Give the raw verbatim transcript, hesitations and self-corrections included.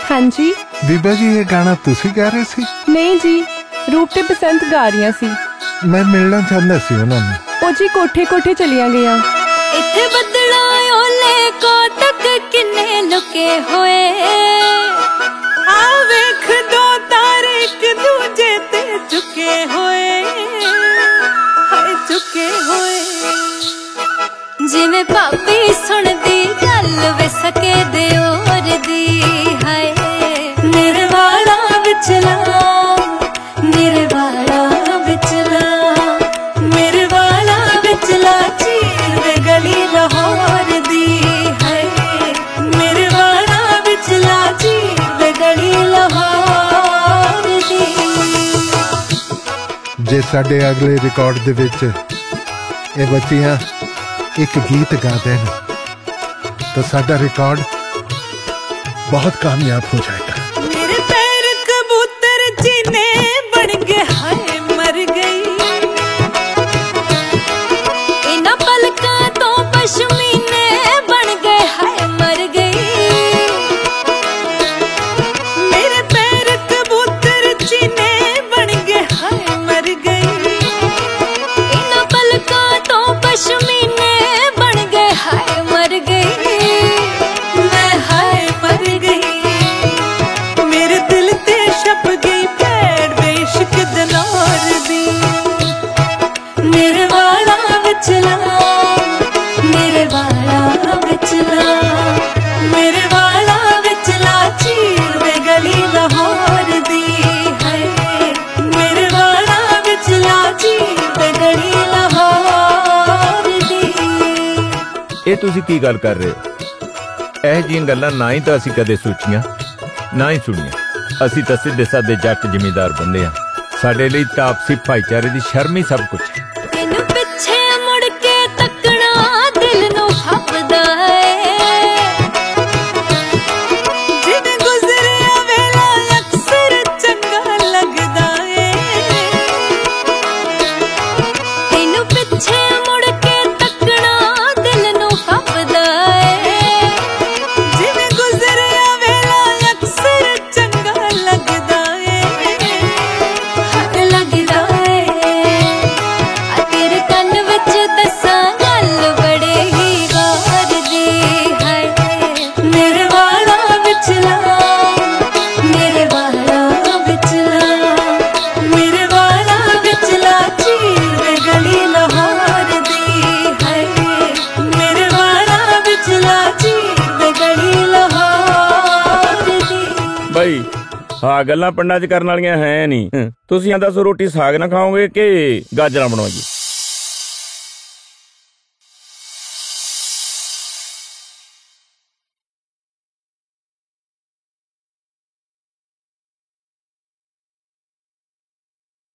हाँ जी ਬੀਬਾ ਜੀ ਇਹ ਗਾਣਾ ਤੁਸੀਂ ਗਾ ਰਹੇ ਸੀ? नहीं जी, रूप ते बसंत गा रही सी। ਮੈਂ ਮਿਲਣਾ ਚਾਹੁੰਦਾ ਸੀ ਉਹਨਾਂ ਨੂੰ। ओ जी कोठे कोठे चलिया गया। इत्थे बदला ओले को तक किन्ने लुके होए आ वेख दो तारे एक दूजे ते झुके होए हाय झुके होए जिवें भाभी सुनदी गल वे सके दे और दी हाय मेरे वाला विचला मेरे वाला विचला मेरे वाला विचला चीर दे गली लाहौर दी है मेरे वाला विचला चीर दे गली लाहौर दी। ਜੇ ਸਾਡੇ ਅਗਲੇ ਰਿਕਾਰਡ ਦੇ ਵਿੱਚ ਇਹ ਬੱਚੀਆਂ ਇੱਕ ਗੀਤ ਗਾ ਦੇਣ ਤਾਂ ਸਾਡਾ ਰਿਕਾਰਡ ਬਹੁਤ ਕਾਮਯਾਬ ਹੋ ਜਾਏਗਾ। मेरे पैर कबूतर चीने बन गए हाय मर गई इना पलका तो पश्मीने बन गए हाय मर गई मेरे पैर कबूतर चीने बन गए हाय मर गई इना पलका तो पश्मीने बन गए हाय मर गई मैं हाय मर गई मेरे दिल ते छप गई पैड़ बेइश्क दनौर दी मेरे वाला विचला मेरे वाला विचला मेरे वाला विचला चीर दे गली लाहौर दी है मेरे वाला विचला चीर दे गली लाहौर दी। ਇਹ ਤੁਸੀਂ ਕੀ ਗੱਲ ਕਰ ਰਹੇ ਹੋ? ਇਹ ਜਿਹੀਆਂ ਗੱਲਾਂ ਨਾ ਹੀ ਤਾਂ ਅਸੀਂ ਕਦੇ ਸੋਚੀਆਂ ਨਾ ਹੀ ਸੁਣੀਆਂ। ਅਸੀਂ ਤਾਂ ਸਿੱਧੇ ਸਾਦੇ ਜੱਟ ਜ਼ਿਮੀਂਦਾਰ ਬੰਦੇ ਆ। ਸਾਡੇ ਲਈ ਤਾਂ ਆਪਸੀ ਭਾਈਚਾਰੇ ਦੀ ਸ਼ਰਮ ਹੀ ਸਭ ਕੁਝ ਹੈ। ਤੈਨੂੰ ਪਿੱਛੇ ਮੁੜ ਕੇ ਤੱਕਣਾ ਦਿਲ ਨੂੰ ਫੱਬਦਾ ਏ ਜਿਵੇਂ ਗੁਜ਼ਰਿਆ ਵੇਲਾ ਅਕਸਰ ਚੰਗਾ ਲੱਗਦਾ ਏ ਤੈਨੂੰ ਪਿੱਛੇ ਮੁੜ ਕੇ ਤੱਕਣਾ ਦਿਲ ਨੂੰ ਫੱਬਦਾ ਏ ਜਿਵੇਂ ਗੁਜ਼ਰਿਆ ਵੇਲਾ ਅਕਸਰ ਚੰਗਾ ਲੱਗਦਾ ਏ ਹੱਥ ਲੱਗਦਾ ਏ ਆ ਤੇਰੇ ਕੰਨ ਵਿੱਚ ਦੱਸਾਂ ਗੱਲ ਬੜੇ ਹੀ ਗੌਰ ਦੀ ਹੈ ਮੇਰੇ ਵਾਲਾ ਵਿਚਲਾ ਮੇਰੇ ਵਾਲਾ ਵਿਚਲਾ ਮੇਰੇ ਵਾਲਾ ਵਿਚਲਾ ਚੀਰ ਦੇ ਗਲੀ ਲਾਹੌਰ ਦੀ ਹੈ ਮੇਰੇ ਵਾਲਾ ਵਿਚਲਾ ਚੀਰ ਦੇ ਗਲੀ ਲਾਹੌਰ ਦੀ। ਬਈ ਆ ਗੱਲਾਂ ਪਿੰਡਾਂ 'ਚ ਕਰਨ ਵਾਲੀਆਂ ਹੈ ਨਹੀਂ। ਤੁਸੀਂ ਆ ਦੱਸੋ ਰੋਟੀ ਸਾਗ ਨਾ ਖਾਓਗੇ ਕਿ ਗਾਜਰਾਂ ਬਣਾਓਗੇ?